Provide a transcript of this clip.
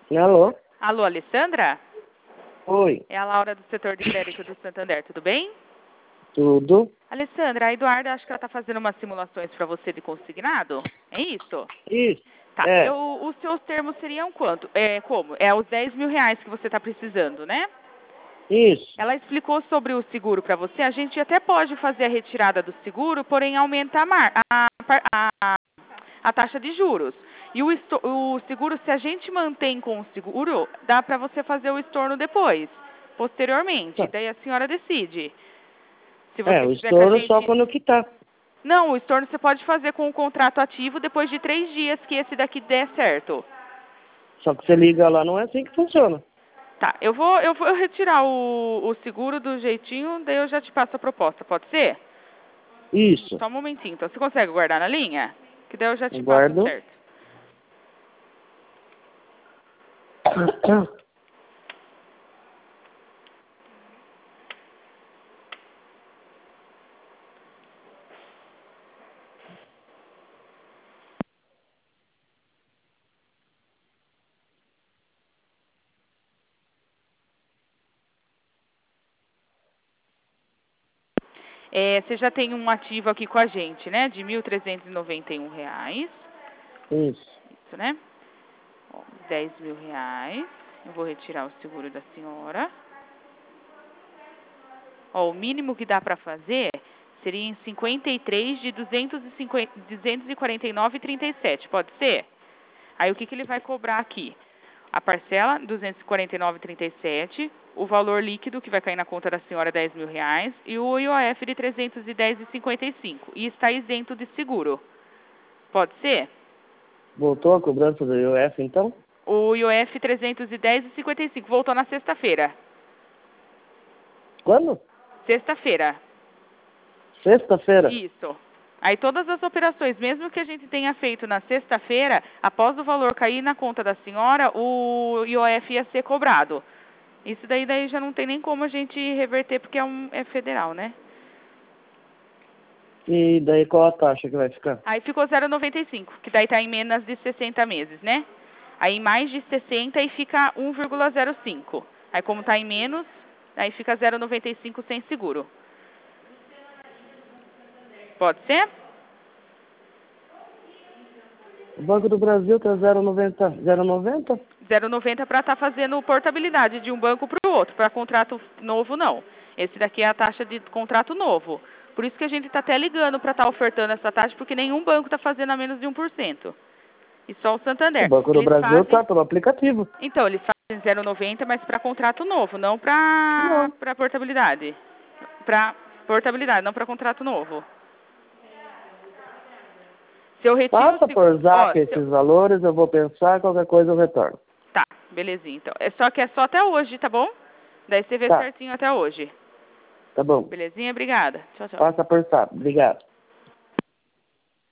Alô? Alô, Alessandra? Oi. É a Laura do setor de crédito do Santander, tudo bem? Tudo? Alessandra, a Eduarda acho que ela está fazendo umas simulações para você de consignado, é isso? Isso. Tá, É. os seus termos seriam quanto? Como? É os 10 mil reais que você está precisando, né? Isso. Ela explicou sobre o seguro para você. A gente até pode fazer a retirada do seguro, porém aumenta a taxa de juros. E o seguro, se a gente mantém com o seguro, dá para você fazer o estorno depois, posteriormente. Tá. Daí a senhora decide. Se É, você o quiser que a estouro só gente... quando quitar. Não, o estorno você pode fazer com o contrato ativo depois de 3 dias que esse daqui der certo. Só que você liga lá, não é assim que funciona. Tá, eu vou retirar o seguro do jeitinho, daí eu já te passo a proposta, pode ser? Isso. Só um momentinho, então. Você consegue guardar na linha? Que daí eu já te passo Guardo. certo. Você já tem um ativo aqui com a gente, né? De R$ 1.391. Isso. Isso, né? Ó, 10 mil reais. Eu vou retirar o seguro da senhora. Ó, o mínimo que dá para fazer seria em 53 de 249,37. Pode ser? Aí o que ele vai cobrar aqui? A parcela, 249,37, o valor líquido que vai cair na conta da senhora, 10 mil reais, e o IOF de 310,55. E está isento de seguro. Pode ser? Voltou a cobrança do IOF, então? O IOF 310,55. Voltou na sexta-feira. Quando? Sexta-feira. Sexta-feira. Isso. Aí todas as operações, mesmo que a gente tenha feito na sexta-feira, após o valor cair na conta da senhora, o IOF ia ser cobrado. Isso daí já não tem nem como a gente reverter, porque é federal, né? E daí qual a taxa que vai ficar? Aí ficou 0,95, que daí tá em menos de 60 meses, né? Aí em mais de 60 aí fica 1,05. Aí como tá em menos, aí fica 0,95 sem seguro. Pode ser? O Banco do Brasil tá 0,90. 0,90? 0,90 para estar fazendo portabilidade de um banco para o outro. Para contrato novo, não. Esse daqui é a taxa de contrato novo. Por isso que a gente está até ligando para estar ofertando essa taxa, porque nenhum banco está fazendo a menos de 1%. E só o O Santander. Banco do Eles Brasil fazem... tá pelo aplicativo. Então, eles fazem 0,90, mas para contrato novo, não Não. para portabilidade. Para portabilidade, não para contrato novo. Se eu retiro o Passa seguro... por zap esses valores, eu vou pensar, qualquer coisa eu retorno. Tá, belezinha. Então, é só até hoje, tá bom? Daí você vê Tá, certinho até hoje. tá bom. Belezinha? Obrigada. Tchau, tchau. Passa por zap. Obrigado.